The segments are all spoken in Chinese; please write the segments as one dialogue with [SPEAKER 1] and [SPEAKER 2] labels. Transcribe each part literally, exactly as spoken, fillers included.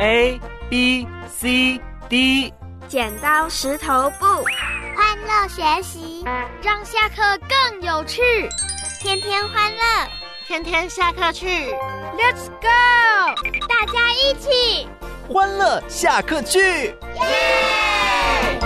[SPEAKER 1] A B C D。
[SPEAKER 2] 剪刀石头布，
[SPEAKER 3] 欢乐学习，
[SPEAKER 4] 让下课更有趣。
[SPEAKER 3] 天天欢乐，
[SPEAKER 4] 天天下课去
[SPEAKER 2] Let's go！
[SPEAKER 3] 大家一起
[SPEAKER 1] 欢乐下课去，耶！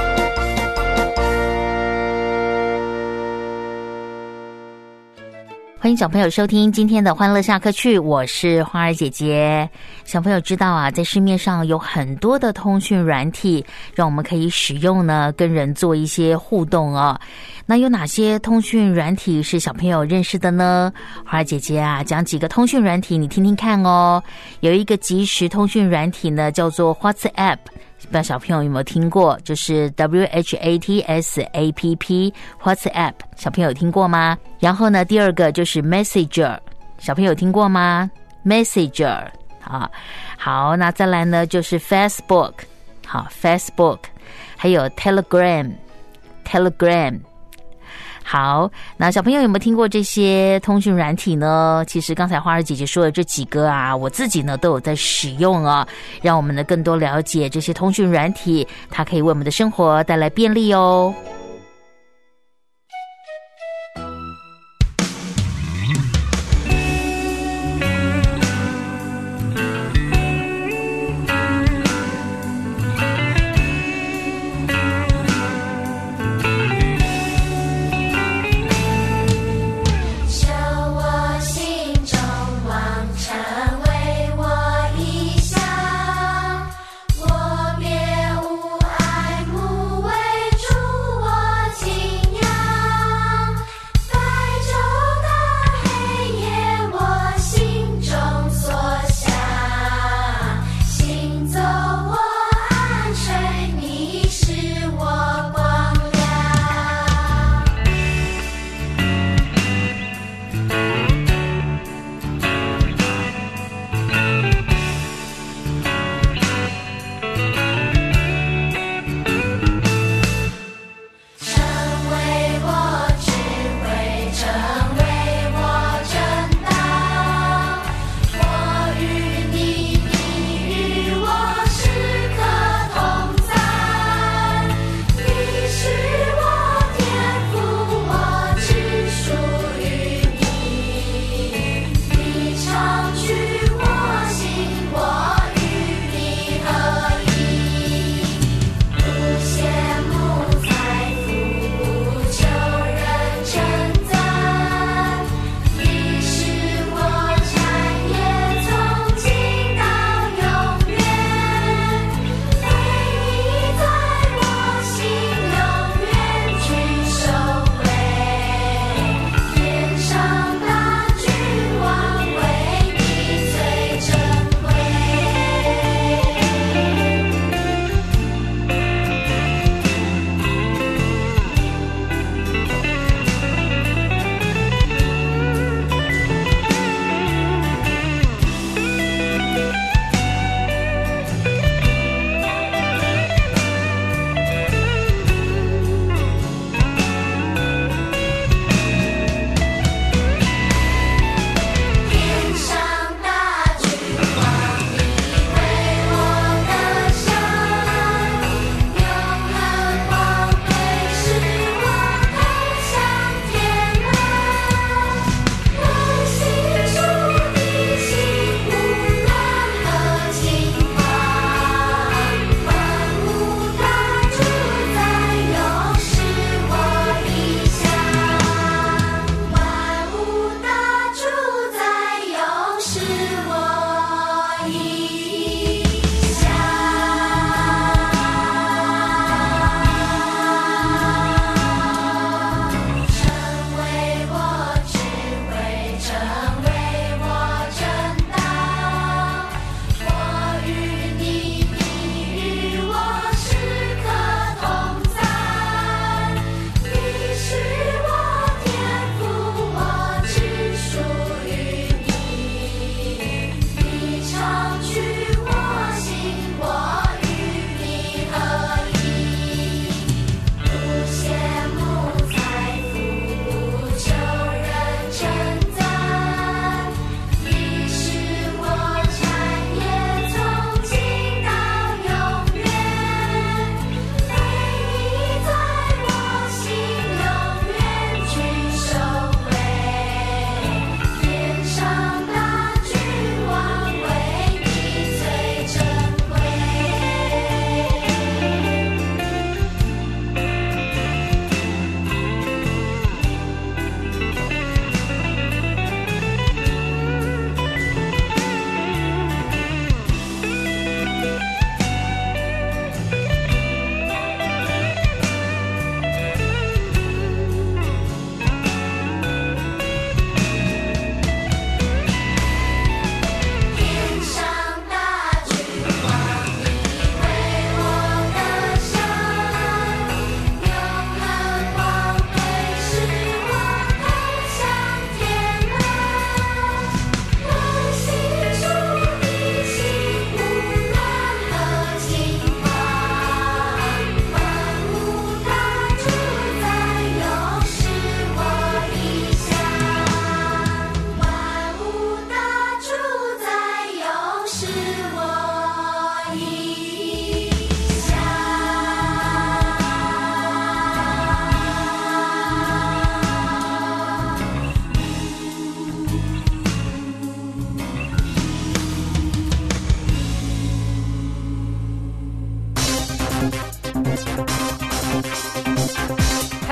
[SPEAKER 5] 欢迎小朋友收听今天的欢乐下课去，我是花儿姐姐。小朋友知道啊，在市面上有很多的通讯软体，让我们可以使用呢，跟人做一些互动哦。那有哪些通讯软体是小朋友认识的呢？花儿姐姐啊，讲几个通讯软体，你听听看哦。有一个即时通讯软体呢，叫做 WhatsApp。不知道小朋友有没有听过，就是 W H A T S A P P WhatsApp， 小朋友有听过吗？然后呢，第二个就是 Messenger， 小朋友有听过吗？ Messenger， 好，好，那再来呢就是 Facebook， 好 Facebook， 还有 Telegram， Telegram。好，那小朋友有没有听过这些通讯软体呢？其实刚才花儿姐姐说的这几个啊，我自己呢都有在使用啊，让我们呢更多了解这些通讯软体，它可以为我们的生活带来便利哦。
[SPEAKER 6] 我别无爱慕为主我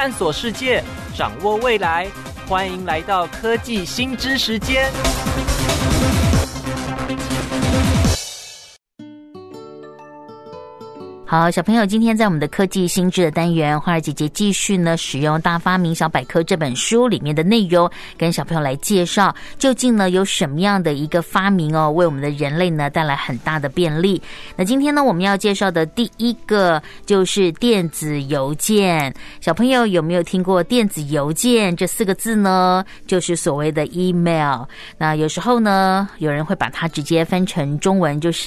[SPEAKER 1] 探索世界，掌握未来。欢迎来到科技新知时间。
[SPEAKER 5] 好，小朋友，今天在我们的科技新知的单元，花儿姐姐继续呢使用《大发明小百科》这本书里面的内容，跟小朋友来介绍究竟呢有什么样的一个发明哦，为我们的人类呢带来很大的便利。那今天呢我们要介绍的第一个就是电子邮件。小朋友有没有听过电子邮件这四个字呢？就是所谓的 email。那有时候呢有人会把它直接翻成中文，就是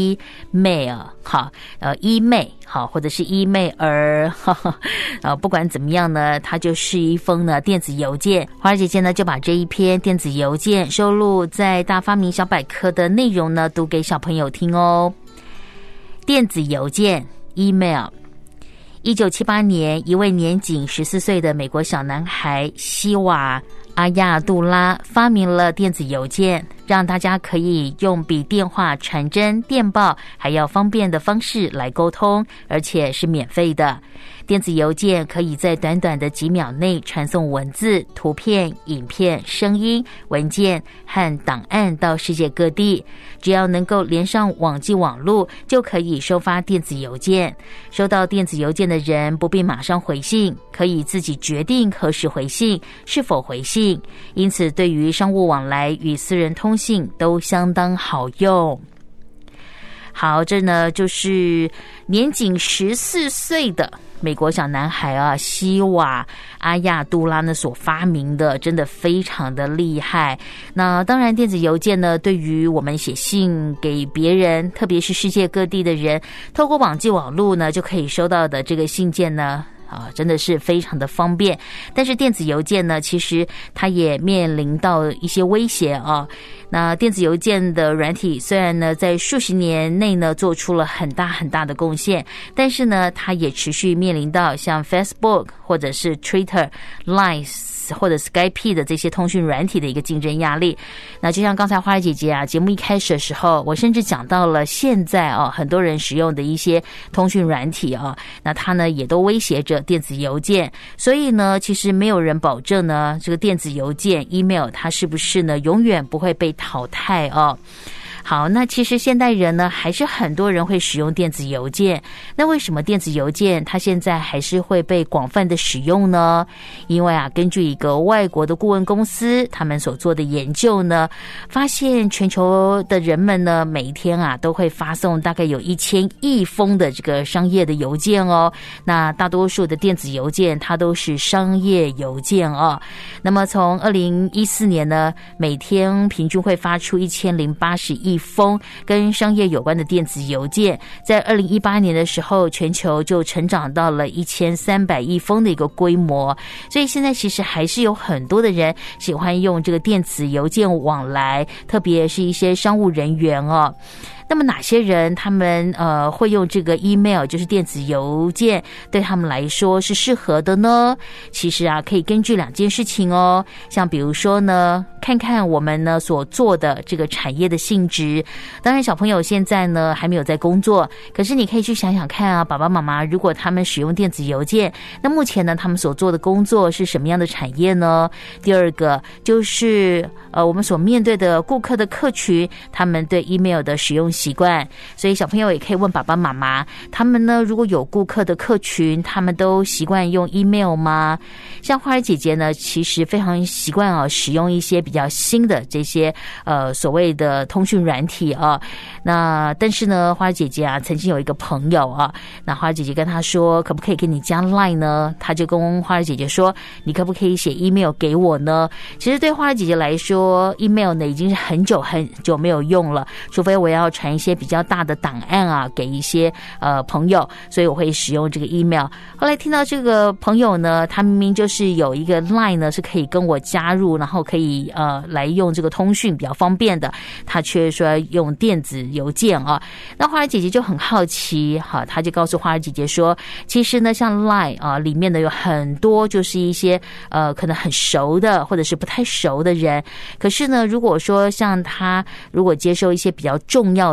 [SPEAKER 5] email。好，呃 email email 好，或者是 email 儿，呃，不管怎么样呢，它就是一封呢电子邮件。花儿姐姐呢就把这一篇电子邮件收录在大发明小百科的内容呢读给小朋友听哦。电子邮件 email。一九七八年，一位年仅十四岁的美国小男孩希瓦阿亚杜拉发明了电子邮件，让大家可以用比电话、传真、电报还要方便的方式来沟通，而且是免费的。电子邮件可以在短短的几秒内传送文字、图片、影片、声音、文件和档案到世界各地。只要能够连上网际网路，就可以收发电子邮件。收到电子邮件的人不必马上回信，可以自己决定何时回信，是否回信。因此，对于商务往来与私人通信都相当好用。好，这呢就是年仅十四岁的美国小男孩啊，希瓦阿亚杜拉呢所发明的，真的非常的厉害。那当然，电子邮件呢，对于我们写信给别人，特别是世界各地的人，透过网际网路呢，就可以收到的这个信件呢。啊，真的是非常的方便。但是电子邮件呢，其实它也面临到一些威胁啊。那电子邮件的软体虽然呢在数十年内呢做出了很大很大的贡献，但是呢它也持续面临到像 Facebook 或者是 Twitter、Line 或者 Skype 的这些通讯软体的一个竞争压力。那就像刚才花儿姐姐啊节目一开始的时候，我甚至讲到了现在啊很多人使用的一些通讯软体啊，那它呢也都威胁着电子邮件。所以呢其实没有人保证呢这个电子邮件 email 它是不是呢永远不会被淘汰哦。好，那其实现代人呢还是很多人会使用电子邮件。那为什么电子邮件它现在还是会被广泛的使用呢？因为啊根据一个外国的顾问公司他们所做的研究呢，发现全球的人们呢每一天啊都会发送大概有一千亿封的这个商业的邮件哦。那大多数的电子邮件它都是商业邮件哦。那么从二零一四年呢，每天平均会发出一千零八十亿封跟商业有关的电子邮件，在二零一八年的时候，全球就成长到了一千三百亿封的一个规模。所以现在其实还是有很多的人喜欢用这个电子邮件往来，特别是一些商务人员哦。那么哪些人他们呃会用这个 email 就是电子邮件对他们来说是适合的呢？其实啊可以根据两件事情哦，像比如说呢看看我们呢所做的这个产业的性质。当然小朋友现在呢还没有在工作，可是你可以去想想看啊，爸爸妈妈如果他们使用电子邮件，那目前呢他们所做的工作是什么样的产业呢？第二个就是呃我们所面对的顾客的客群，他们对 email 的使用习惯。所以小朋友也可以问爸爸妈妈，他们呢如果有顾客的客群，他们都习惯用 email 吗？像花儿姐姐呢其实非常习惯啊使用一些比较新的这些呃所谓的通讯软体啊。那但是呢花儿姐姐啊曾经有一个朋友啊，那花儿姐姐跟他说可不可以跟你加 Line 呢？他就跟花儿姐姐说你可不可以写 email 给我呢？其实对花儿姐姐来说 email 呢已经是很久很久没有用了，除非我要传一些比较大的档案啊给一些呃朋友，所以我会使用这个 email。 后来听到这个朋友呢，他明明就是有一个 Line 呢是可以跟我加入，然后可以呃来用这个通讯比较方便的，他却说用电子邮件啊。那花儿姐姐就很好奇哈，他就告诉花儿姐姐说，其实呢像 Line 啊里面呢有很多就是一些呃可能很熟的或者是不太熟的人，可是呢如果说像他如果接受一些比较重要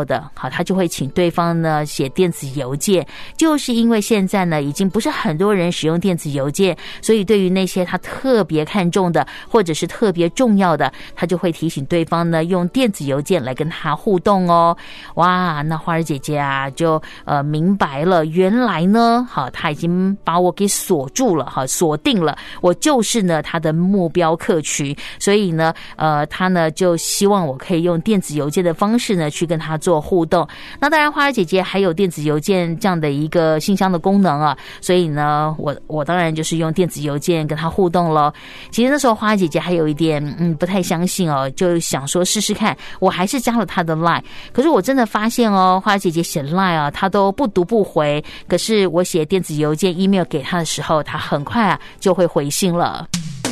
[SPEAKER 5] 的，好，他就会请对方呢写电子邮件。就是因为现在呢已经不是很多人使用电子邮件，所以对于那些他特别看重的或者是特别重要的，他就会提醒对方呢用电子邮件来跟他互动哦。哇，那花儿姐姐啊就呃明白了，原来呢好他已经把我给锁住了，好锁定了，我就是呢他的目标客群，所以呢呃他呢就希望我可以用电子邮件的方式呢去跟他做互动。那当然花儿姐姐还有电子邮件这样的一个信箱的功能啊，所以呢我我当然就是用电子邮件跟他互动咯。其实那时候花儿姐姐还有一点嗯不太相信哦，就想说试试看，我还是加了他的 LINE， 可是我真的发现哦，花儿姐姐写 LINE 啊他都不读不回，可是我写电子邮件 email 给他的时候，他很快啊就会回信了。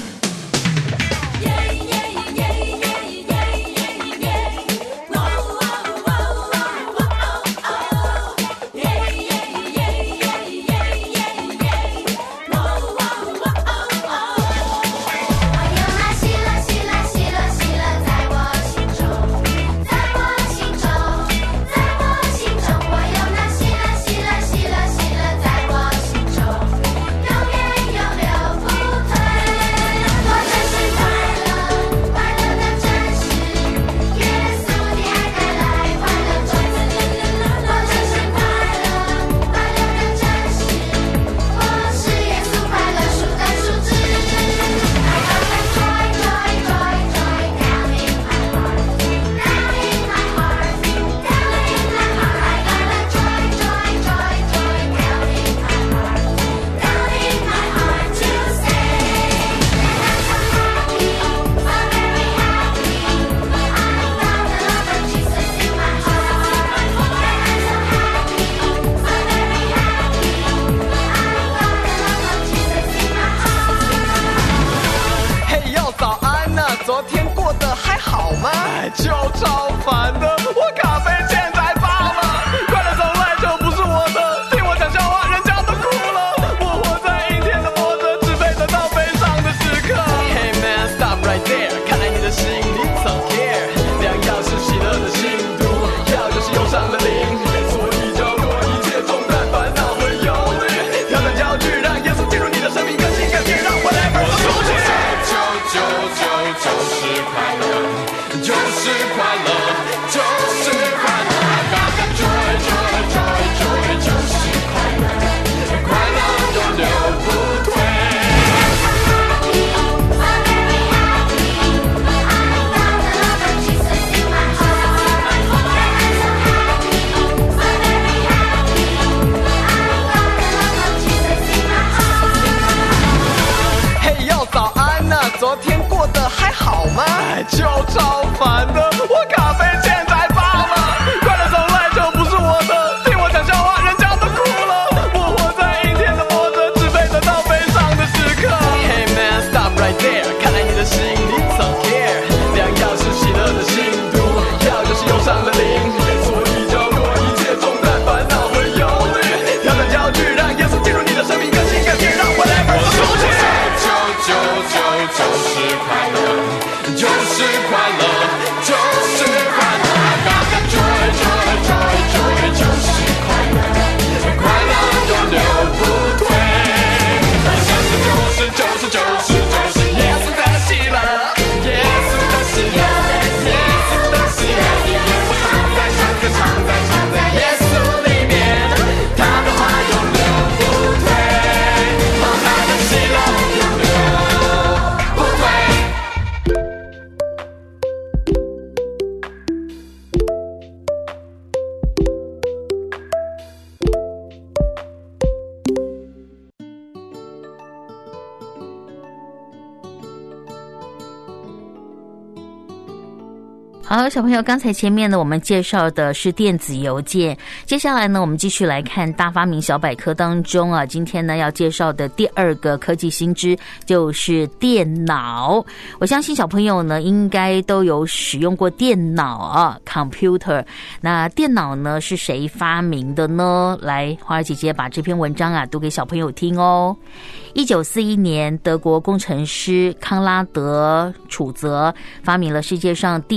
[SPEAKER 6] 就超烦的，我咖啡现在爆了，快乐从来就不是我的，听我讲笑话人家都哭了，我活在阴天的活着，只配得到悲伤的时刻。 Hey man stop right there， 看来你的心里曾 care， 良药是喜乐的信徒，药就是忧伤的灵，所以就过一切重担烦恼和忧虑，挑战焦距让耶稣进入你的生命，更新更变，让 whatever 都出去。就就就就是快乐，就是快乐，就是快乐 ，Got that joy joy joy joy， 就是快乐，快乐永流不退。嘿呦，早安呐，昨天过得还好吗？就超烦的，我咖啡现在爆了，快乐从来就不是我的，听我讲笑话人家都哭了，我活在阴天的活着，只配得到悲伤的时刻。 Hey man stop right there， 看来你的心里曾 care， 良药是喜乐的信徒，药就是忧伤的灵，所以就过一切重担烦恼和忧虑，挑战焦距让耶稣进入你的生命，更新更变，让 whatever 都出去。就就就就是快乐，就是快乐，就是快乐 ，Got that joy joy joy joy， 就是快乐，快乐永流不退。就是就是就是就是耶稣的喜乐，耶稣的喜乐，耶稣的喜乐，我唱在唱在唱在唱在耶稣里面，他的话永流不退，他的喜乐永流不退。
[SPEAKER 5] 好，小朋友，刚才前面呢我们介绍的是电子邮件，接下来呢我们继续来看大发明小百科当中啊，今天呢要介绍的第二个科技新知就是电脑。我相信小朋友呢应该都有使用过电脑啊 computer。 那电脑呢是谁发明的呢？来，花儿姐姐把这篇文章啊读给小朋友听哦。一九四一年，德国工程师康拉德·楚泽发明了世界上第一部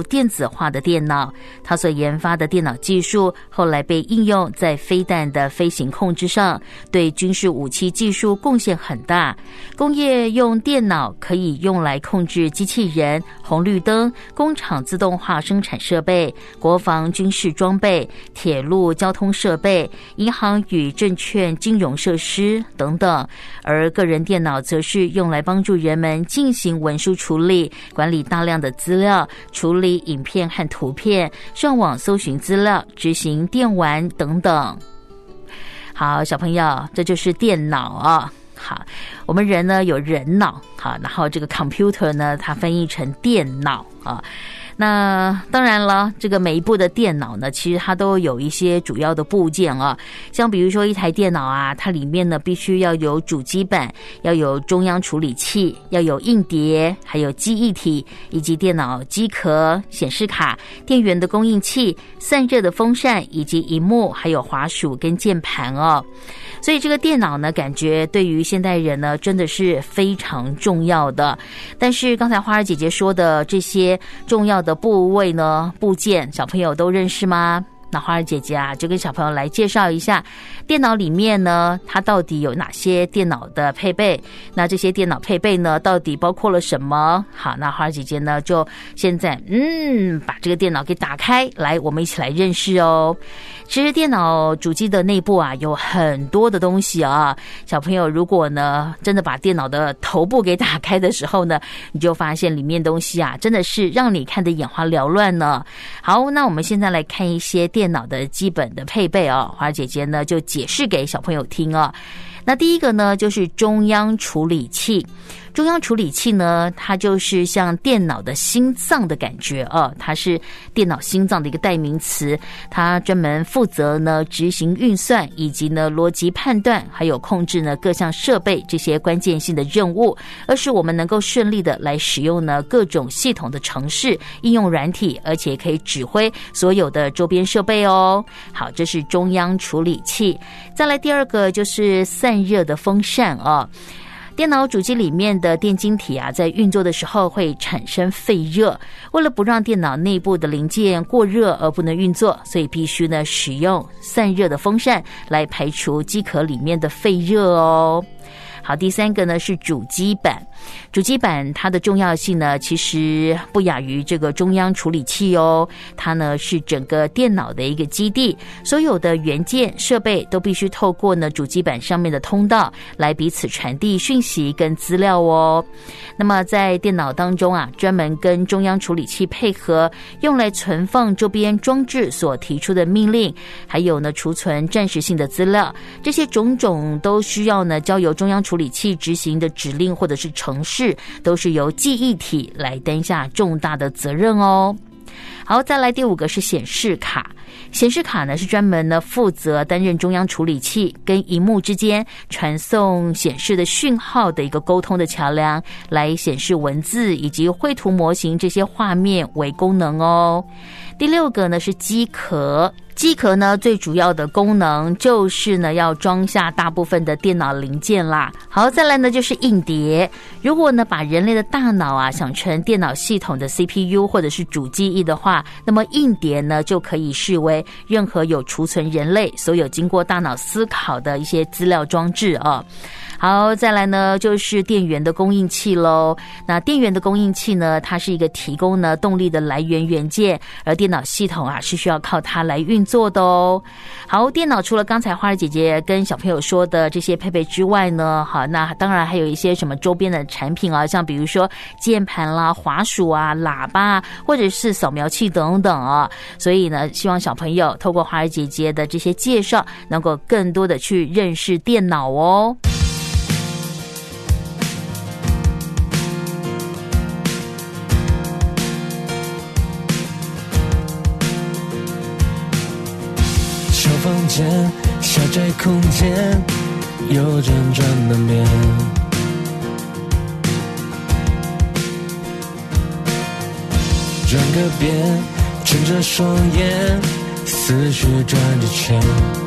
[SPEAKER 5] 电子化的电脑。他所研发的电脑技术后来被应用在飞弹的飞行控制上，对军事武器技术贡献很大。工业用电脑可以用来控制机器人、红绿灯、工厂自动化生产设备、国防军事装备、铁路交通设备、银行与证券金融设施等等。而个人电脑则是用来帮助人们进行文书处理、管理大量的资料、处理影片和图片、上网搜寻资料、执行电玩等等。好，小朋友，这就是电脑啊。好，我们人呢有人脑，好，然后这个 computer 呢，它翻译成电脑啊。那当然了，这个每一部的电脑呢，其实它都有一些主要的部件啊，像比如说一台电脑啊，它里面呢必须要有主机板，要有中央处理器，要有硬碟，还有记忆体，以及电脑机壳、显示卡、电源的供应器、散热的风扇，以及萤幕，还有滑鼠跟键盘哦。所以这个电脑呢，感觉对于现代人呢，真的是非常重要的。但是刚才花儿姐姐说的这些重要的部位呢、部件，小朋友都认识吗？那花儿姐姐啊，就跟小朋友来介绍一下电脑里面呢，它到底有哪些电脑的配备，那这些电脑配备呢，到底包括了什么？好，那花儿姐姐呢，就现在嗯，把这个电脑给打开来，我们一起来认识哦。其实电脑主机的内部啊，有很多的东西啊。小朋友如果呢，真的把电脑的头部给打开的时候呢，你就发现里面东西啊，真的是让你看得眼花缭乱呢。好，那我们现在来看一些电脑的基本的配备哦。花儿姐姐呢，就解释给小朋友听哦。那第一个呢，就是中央处理器。中央处理器呢，它就是像电脑的心脏的感觉哦，它是电脑心脏的一个代名词。它专门负责呢执行运算，以及呢逻辑判断，还有控制呢各项设备这些关键性的任务，而使我们能够顺利的来使用呢各种系统的程式、应用软体，而且可以指挥所有的周边设备哦。好，这是中央处理器。再来第二个就是散热的风扇哦。电脑主机里面的电晶体啊，在运作的时候会产生废热，为了不让电脑内部的零件过热而不能运作，所以必须呢使用散热的风扇来排除机壳里面的废热哦。好，第三个呢是主机板。主机板它的重要性呢，其实不亚于这个中央处理器哦。它呢是整个电脑的一个基地，所有的元件设备都必须透过呢主机板上面的通道来彼此传递讯息跟资料哦。那么在电脑当中啊，专门跟中央处理器配合，用来存放周边装置所提出的命令，还有呢储存暂时性的资料，这些种种都需要呢交由中央处理器执行的指令或者是程式，都是由记忆体来担下重大的责任哦。好，再来第五个是显示卡。显示卡呢是专门呢负责担任中央处理器跟萤幕之间传送显示的讯号的一个沟通的桥梁，来显示文字以及绘图模型这些画面为功能哦。第六个呢是机壳。机壳呢最主要的功能就是呢要装下大部分的电脑零件啦。好，再来呢就是硬碟。如果呢把人类的大脑啊想成电脑系统的 C P U 或者是主记忆的话，那么硬碟呢就可以视为任何有储存人类所有经过大脑思考的一些资料装置啊。好，再来呢就是电源的供应器咯。那电源的供应器呢，它是一个提供呢动力的来源元件，而电脑系统啊是需要靠它来运作的哦。好，电脑除了刚才花儿姐姐跟小朋友说的这些配备之外呢，好，那当然还有一些什么周边的产品啊，像比如说键盘啦、滑鼠啊、喇叭或者是扫描器等等啊。所以呢，希望小朋友透过花儿姐姐的这些介绍，能够更多的去认识电脑哦。
[SPEAKER 7] 房间小窄空间有辗转难眠，转个遍睁着双眼，思绪转着圈，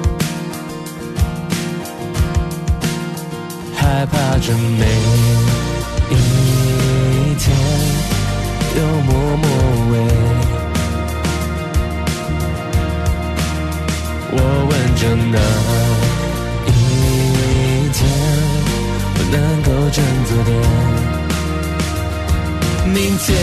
[SPEAKER 7] 害怕着每一天又默默为着那一天不能够振作点，明天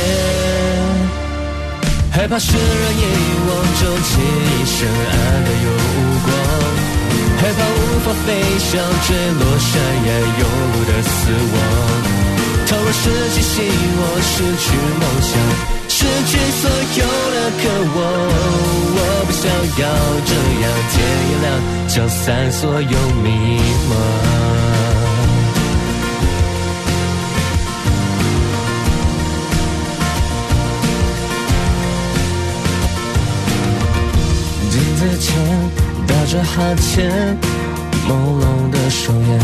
[SPEAKER 7] 害怕释然遗忘，终其一生暗淡又无光，害怕无法飞翔，坠落山崖有路的死亡。倘若失去希望，失去梦想，失去所有的渴望，我不想要这样，天一亮消散所有迷茫。镜子前打着哈欠，朦胧的双眼，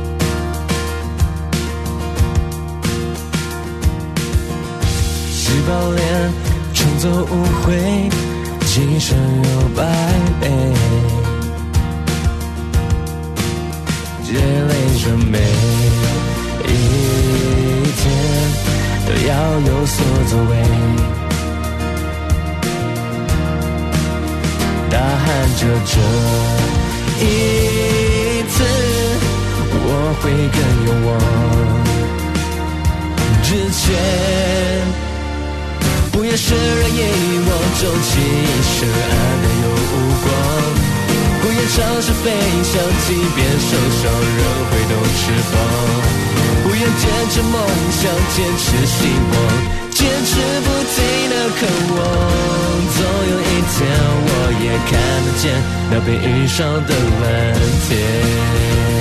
[SPEAKER 7] 细胞脸重走无悔，今生有百倍，积累着每一天都要有所作为，大喊着这一次我会更勇往直前，不愿释然遗忘，终其一生暗淡又无光，不愿尝试飞翔，即便受伤仍挥动翅膀，不愿坚持梦想，坚持希望，坚持不停的渴望，总有一天我也看得见那被遇上的蓝天。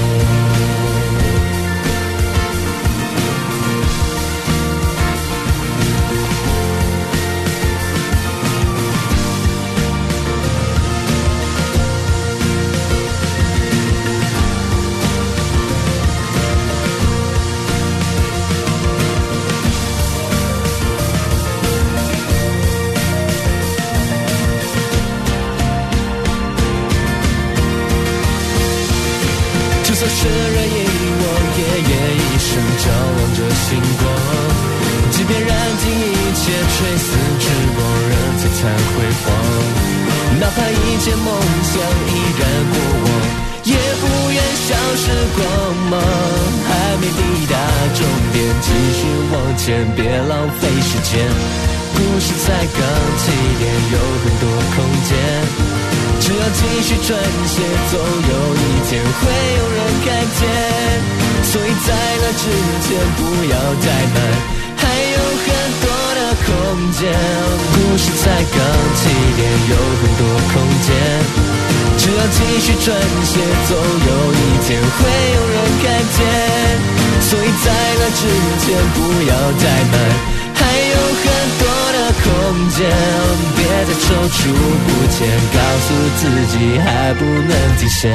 [SPEAKER 7] 释然遗忘，夜夜一生照亮着星光，即便燃尽一切，垂死之光仍璀璨辉煌，哪怕一切梦想依然过往，也不愿消失光芒，还没抵达终点，继续往前，别浪费时间，故事才刚起点，有很多空间，只要继续撰写，总有一天会有人看见，所以在那之前不要太慢，还有很多的空间，故事才刚起点，有很多空间，只要继续撰写，总有一天会有人看见，所以在那之前不要太慢，还有很多的空间，别再踌躇不前，告诉自己还不能停歇。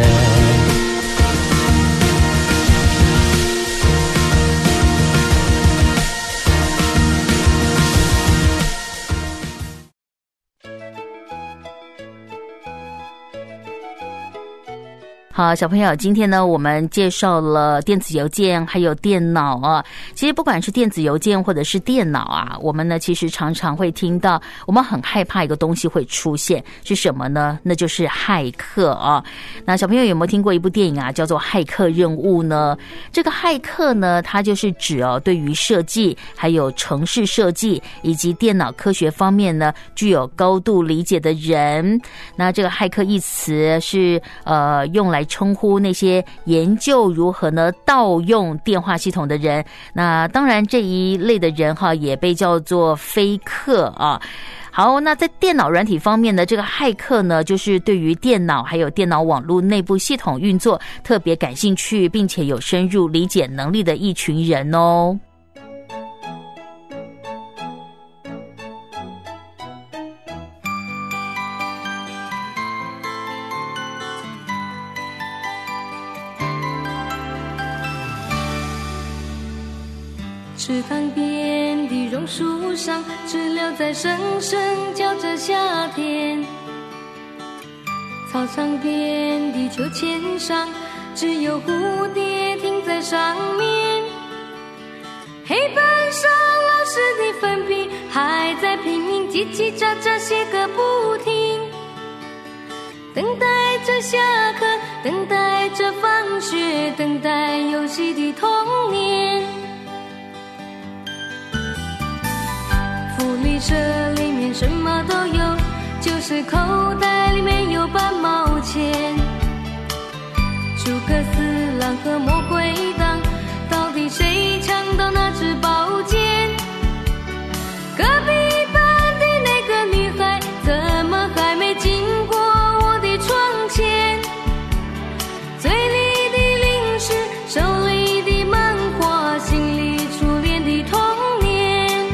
[SPEAKER 5] 好，小朋友，今天呢，我们介绍了电子邮件还有电脑啊。其实不管是电子邮件或者是电脑啊，我们呢其实常常会听到，我们很害怕一个东西会出现，是什么呢？那就是骇客啊。那小朋友有没有听过一部电影啊，叫做《骇客任务》呢？这个骇客呢，它就是指哦，对于设计、还有程式设计以及电脑科学方面呢，具有高度理解的人。那这个骇客一词是呃用来称呼那些研究如何呢盗用电话系统的人，那当然这一类的人哈也被叫做飞客啊。好，那在电脑软体方面呢，这个骇客呢就是对于电脑还有电脑网络内部系统运作特别感兴趣，并且有深入理解能力的一群人哦。
[SPEAKER 8] 池塘边的榕树上，知了在声声叫着夏天。操场边的秋千上，只有蝴蝶停在上面。黑板上老师的粉笔还在拼命叽叽喳喳写个不停，等待着下课，等待着放学，等待游戏的童年。福利社里面什么都有，就是口袋里面有半毛钱。诸葛四郎和魔鬼党，到底谁抢到那支宝剑？隔壁班的那个女孩，怎么还没经过我的窗前？嘴里的零食，手里的漫画，心里初恋的童年。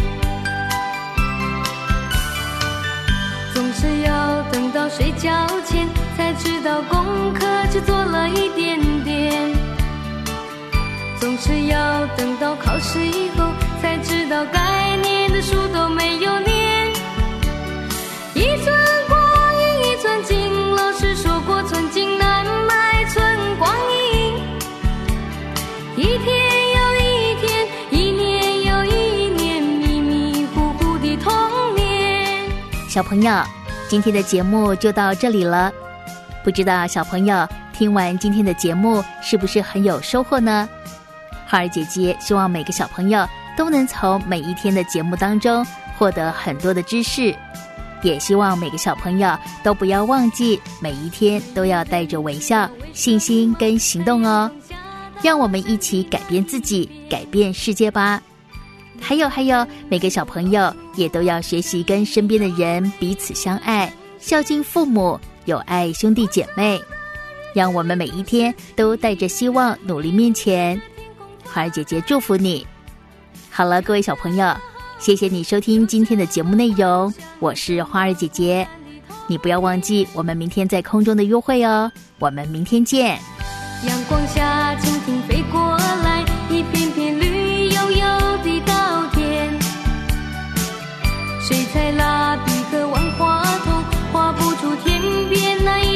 [SPEAKER 8] 总是要等到睡觉前，才知道功课只做了一点点。总是要等到考试以后，才知道该念的书都没有念。一寸光阴一寸金，老师说过寸金难买寸光阴。一天又一天，一年又一年，迷迷糊糊的童年。
[SPEAKER 5] 小朋友，今天的节目就到这里了。不知道小朋友听完今天的节目是不是很有收获呢？花儿姐姐希望每个小朋友都能从每一天的节目当中获得很多的知识，也希望每个小朋友都不要忘记每一天都要带着微笑、信心跟行动哦。让我们一起改变自己，改变世界吧。还有还有，每个小朋友也都要学习跟身边的人彼此相爱，孝敬父母，有爱兄弟姐妹。让我们每一天都带着希望努力面前。花儿姐姐祝福你。好了，各位小朋友，谢谢你收听今天的节目内容，我是花儿姐姐。你不要忘记我们明天在空中的约会哦，我们明天见。
[SPEAKER 8] 阳光下蜻蜓飞过来，一片片绿油油的稻田。水彩蜡笔和万花筒画不出天边那一